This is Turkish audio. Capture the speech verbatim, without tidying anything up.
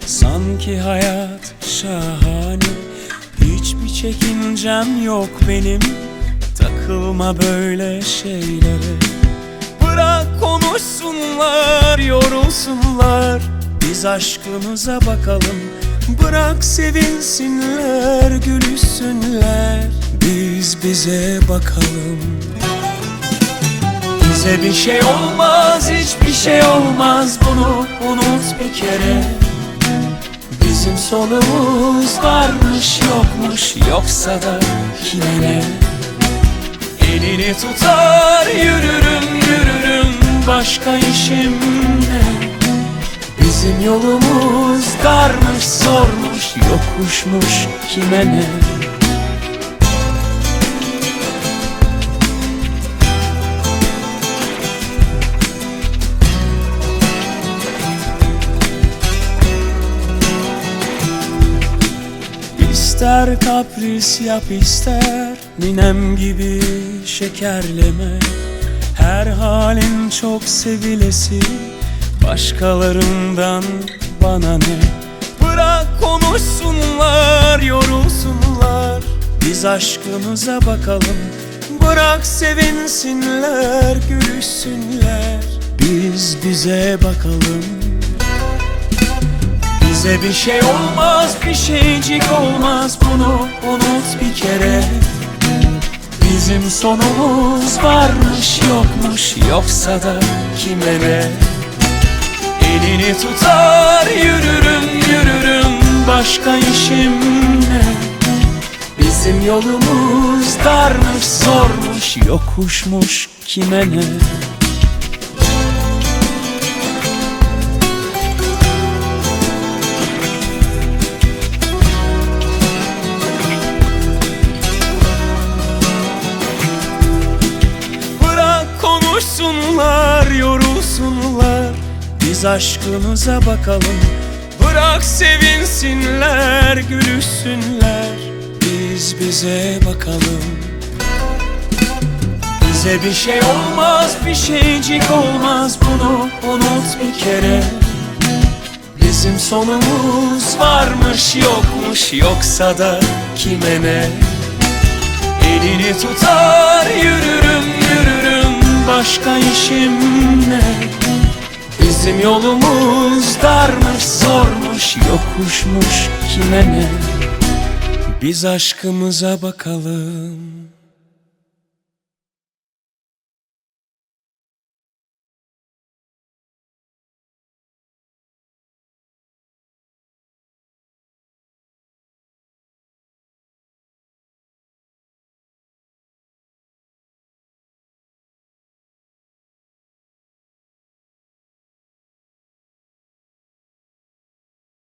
Sanki hayat şahane, hiçbir çekincem yok benim. Takılma böyle şeylere, bırak konuşsunlar, yorulsunlar. Biz aşkımıza bakalım, bırak sevinsinler, gülüşsünler. Biz bize bakalım. Bize bir şey olmaz, hiçbir şey olmaz, bunu unut bir kere. Bizim sonumuz varmış yokmuş, yoksa da kime ne? Elini tutar yürürüm yürürüm, başka işim ne? Bizim yolumuz darmış zormuş, yokuşmuş, kime ne? İster kapris yap, ister ninem gibi şekerleme. Her halin çok sevilesi, başkalarından bana ne? Bırak konuşsunlar, yorulsunlar. Biz aşkımıza bakalım, bırak sevinsinler, gülüşsünler. Biz bize bakalım. Bize bir şey olmaz, bir şeycik olmaz, bunu unut bir kere. Bizim sonumuz varmış yokmuş, yoksa da kime ne? Elini tutar yürürüm yürürüm, başka işim ne? Bizim yolumuz darmış zormuş, yokuşmuş, kime ne? Konuşsunlar, yorulsunlar. Biz aşkımıza bakalım, bırak sevinsinler, gülüşsünler. Biz bize bakalım. Bize bir şey olmaz, bir şeycik olmaz, bunu unut bir kere. Bizim sonumuz varmış yokmuş, yoksa da kime ne? Elini tutar yürürüm yürürüm, başka işim ne? Bizim yolumuz darmış zormuş, yokuşmuş, kime ne? Biz aşkımıza bakalım.